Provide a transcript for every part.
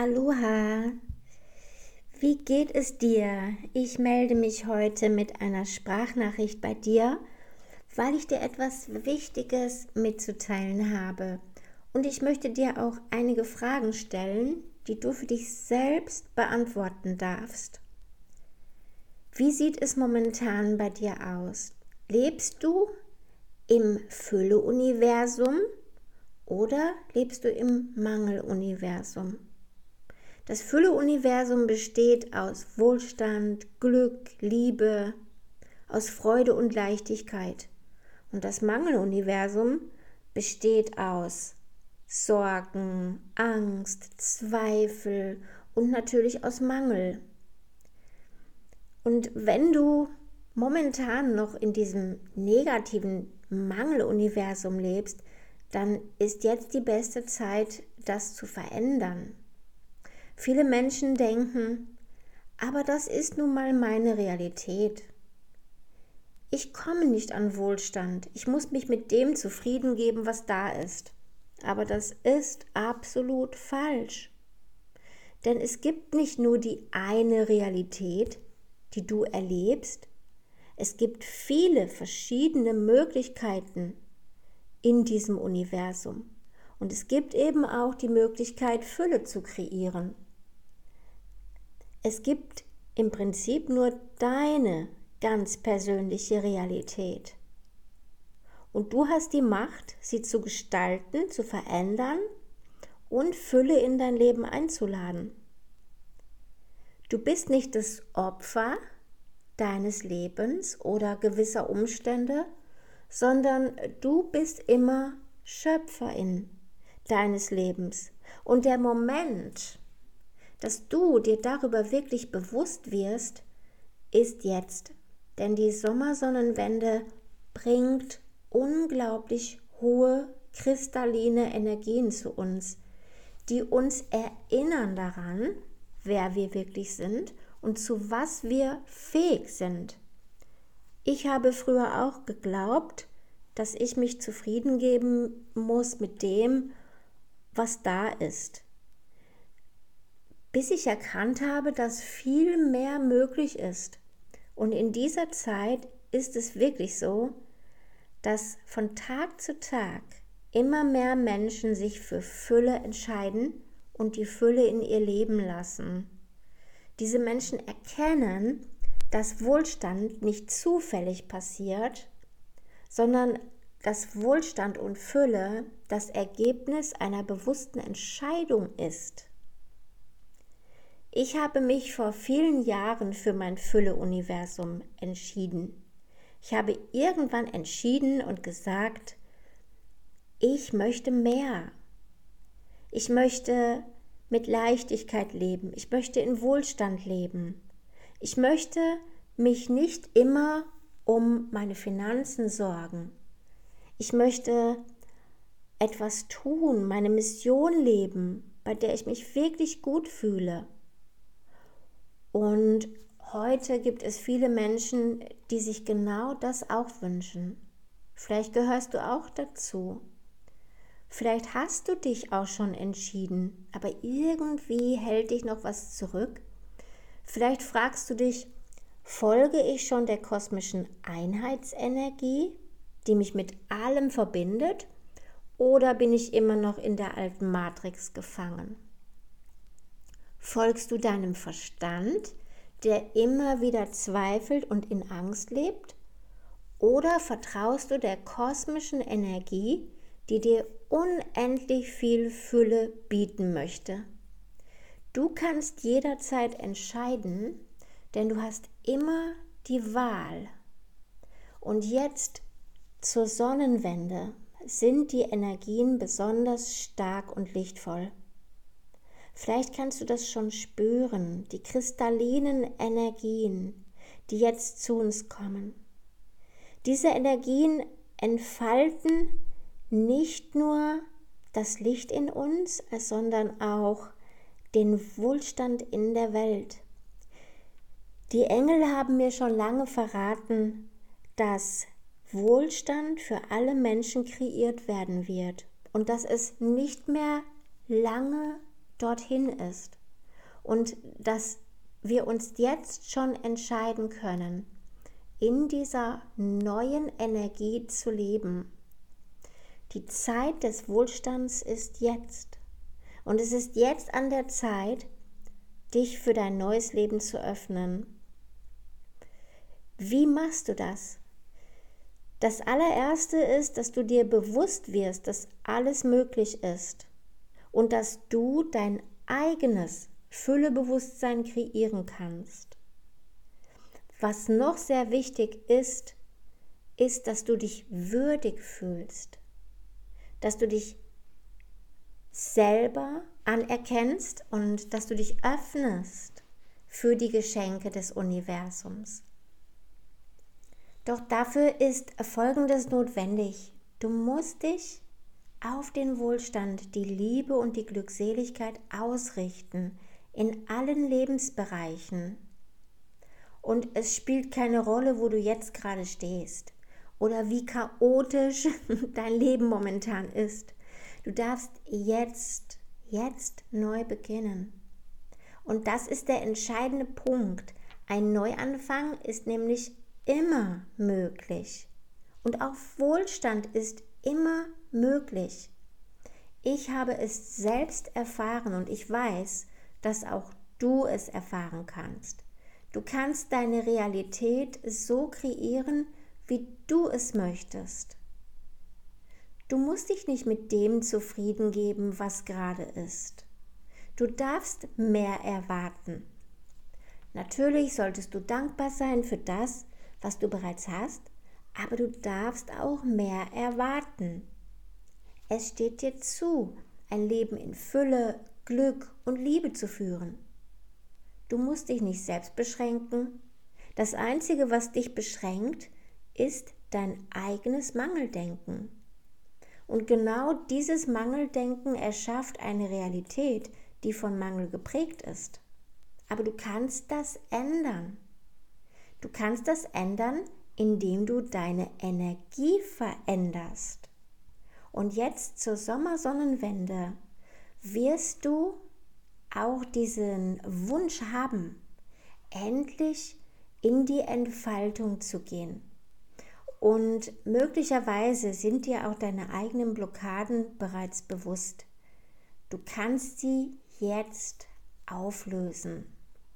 Aloha, wie geht es dir? Ich melde mich heute mit einer Sprachnachricht bei dir, weil ich dir etwas Wichtiges mitzuteilen habe. Und ich möchte dir auch einige Fragen stellen, die du für dich selbst beantworten darfst. Wie sieht es momentan bei dir aus? Lebst du im Fülle-Universum oder lebst du im Mangel-Universum? Das Fülle-Universum besteht aus Wohlstand, Glück, Liebe, aus Freude und Leichtigkeit. Und das Mangel-Universum besteht aus Sorgen, Angst, Zweifel und natürlich aus Mangel. Und wenn du momentan noch in diesem negativen Mangel-Universum lebst, dann ist jetzt die beste Zeit, das zu verändern. Viele Menschen denken, aber das ist nun mal meine Realität. Ich komme nicht an Wohlstand. Ich muss mich mit dem zufrieden geben, was da ist. Aber das ist absolut falsch. Denn es gibt nicht nur die eine Realität, die du erlebst. Es gibt viele verschiedene Möglichkeiten in diesem Universum. Und es gibt eben auch die Möglichkeit, Fülle zu kreieren. Es gibt im Prinzip nur deine ganz persönliche Realität. Und du hast die Macht, sie zu gestalten, zu verändern und Fülle in dein Leben einzuladen. Du bist nicht das Opfer deines Lebens oder gewisser Umstände, sondern du bist immer Schöpferin deines Lebens. Und der Moment, dass du dir darüber wirklich bewusst wirst, ist jetzt. Denn die Sommersonnenwende bringt unglaublich hohe kristalline Energien zu uns, die uns erinnern daran, wer wir wirklich sind und zu was wir fähig sind. Ich habe früher auch geglaubt, dass ich mich zufrieden geben muss mit dem, was da ist. Bis ich erkannt habe, dass viel mehr möglich ist. Und in dieser Zeit ist es wirklich so, dass von Tag zu Tag immer mehr Menschen sich für Fülle entscheiden und die Fülle in ihr Leben lassen. Diese Menschen erkennen, dass Wohlstand nicht zufällig passiert, sondern dass Wohlstand und Fülle das Ergebnis einer bewussten Entscheidung ist. Ich habe mich vor vielen Jahren für mein Fülle-Universum entschieden. Ich habe irgendwann entschieden und gesagt, ich möchte mehr. Ich möchte mit Leichtigkeit leben. Ich möchte in Wohlstand leben. Ich möchte mich nicht immer um meine Finanzen sorgen. Ich möchte etwas tun, meine Mission leben, bei der ich mich wirklich gut fühle. Und heute gibt es viele Menschen, die sich genau das auch wünschen. Vielleicht gehörst du auch dazu. Vielleicht hast du dich auch schon entschieden, aber irgendwie hält dich noch was zurück. Vielleicht fragst du dich, folge ich schon der kosmischen Einheitsenergie, die mich mit allem verbindet, oder bin ich immer noch in der alten Matrix gefangen? Folgst du deinem Verstand, der immer wieder zweifelt und in Angst lebt? Oder vertraust du der kosmischen Energie, die dir unendlich viel Fülle bieten möchte? Du kannst jederzeit entscheiden, denn du hast immer die Wahl. Und jetzt zur Sonnenwende sind die Energien besonders stark und lichtvoll. Vielleicht kannst du das schon spüren, die kristallinen Energien, die jetzt zu uns kommen. Diese Energien entfalten nicht nur das Licht in uns, sondern auch den Wohlstand in der Welt. Die Engel haben mir schon lange verraten, dass Wohlstand für alle Menschen kreiert werden wird und dass es nicht mehr lange dorthin ist und dass wir uns jetzt schon entscheiden können, in dieser neuen Energie zu leben. Die Zeit des Wohlstands ist jetzt. Und es ist jetzt an der Zeit, dich für dein neues Leben zu öffnen. Wie machst du das? Das allererste ist, dass du dir bewusst wirst, dass alles möglich ist und dass du dein eigenes Füllebewusstsein kreieren kannst. Was noch sehr wichtig ist, ist, dass du dich würdig fühlst, dass du dich selber anerkennst und dass du dich öffnest für die Geschenke des Universums. Doch dafür ist Folgendes notwendig. Du musst dich auf den Wohlstand, die Liebe und die Glückseligkeit ausrichten in allen Lebensbereichen. Und es spielt keine Rolle, wo du jetzt gerade stehst oder wie chaotisch dein Leben momentan ist. Du darfst jetzt neu beginnen. Und das ist der entscheidende Punkt. Ein Neuanfang ist nämlich immer möglich. Und auch Wohlstand ist immer möglich. Ich habe es selbst erfahren und ich weiß, dass auch du es erfahren kannst. Du kannst deine Realität so kreieren, wie du es möchtest. Du musst dich nicht mit dem zufrieden geben, was gerade ist. Du darfst mehr erwarten. Natürlich solltest du dankbar sein für das, was du bereits hast, aber du darfst auch mehr erwarten. Es steht dir zu, ein Leben in Fülle, Glück und Liebe zu führen. Du musst dich nicht selbst beschränken. Das Einzige, was dich beschränkt, ist dein eigenes Mangeldenken. Und genau dieses Mangeldenken erschafft eine Realität, die von Mangel geprägt ist. Aber du kannst das ändern. Du kannst das ändern, indem du deine Energie veränderst. Und jetzt zur Sommersonnenwende wirst du auch diesen Wunsch haben, endlich in die Entfaltung zu gehen. Und möglicherweise sind dir auch deine eigenen Blockaden bereits bewusst. Du kannst sie jetzt auflösen.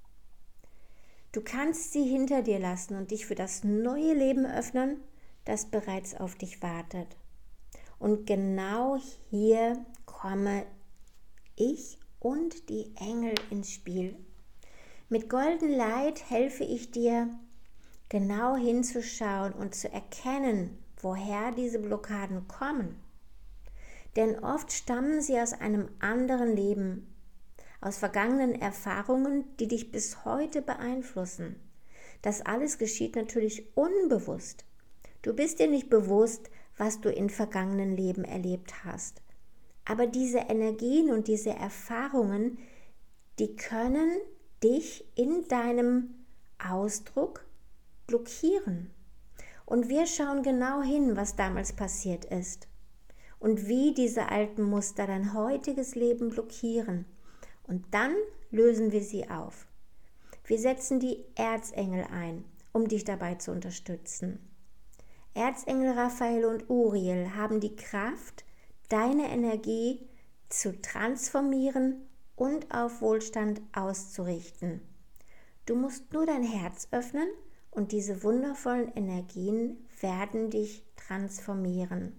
Du kannst sie hinter dir lassen und dich für das neue Leben öffnen, das bereits auf dich wartet. Und genau hier komme ich und die Engel ins Spiel. Mit Golden Light helfe ich dir, genau hinzuschauen und zu erkennen, woher diese Blockaden kommen. Denn oft stammen sie aus einem anderen Leben, aus vergangenen Erfahrungen, die dich bis heute beeinflussen. Das alles geschieht natürlich unbewusst. Du bist dir nicht bewusst, was du in vergangenen Leben erlebt hast. Aber diese Energien und diese Erfahrungen, die können dich in deinem Ausdruck blockieren. Und wir schauen genau hin, was damals passiert ist und wie diese alten Muster dein heutiges Leben blockieren. Und dann lösen wir sie auf. Wir setzen die Erzengel ein, um dich dabei zu unterstützen. Erzengel Raphael und Uriel haben die Kraft, deine Energie zu transformieren und auf Wohlstand auszurichten. Du musst nur dein Herz öffnen und diese wundervollen Energien werden dich transformieren.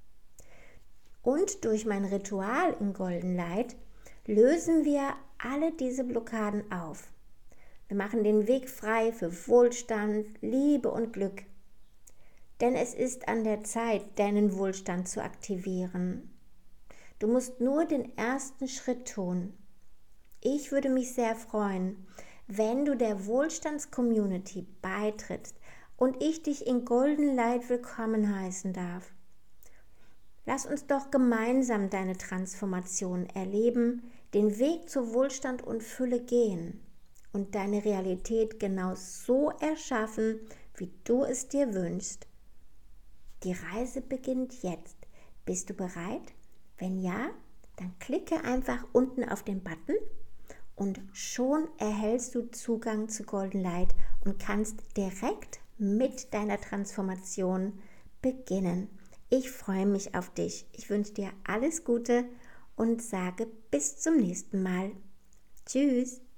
Und durch mein Ritual in Golden Light lösen wir alle diese Blockaden auf. Wir machen den Weg frei für Wohlstand, Liebe und Glück. Denn es ist an der Zeit, deinen Wohlstand zu aktivieren. Du musst nur den ersten Schritt tun. Ich würde mich sehr freuen, wenn du der Wohlstands-Community beitrittst und ich dich in Golden Light willkommen heißen darf. Lass uns doch gemeinsam deine Transformation erleben, den Weg zu Wohlstand und Fülle gehen und deine Realität genau so erschaffen, wie du es dir wünschst. Die Reise beginnt jetzt. Bist du bereit? Wenn ja, dann klicke einfach unten auf den Button und schon erhältst du Zugang zu Golden Light und kannst direkt mit deiner Transformation beginnen. Ich freue mich auf dich. Ich wünsche dir alles Gute und sage bis zum nächsten Mal. Tschüss.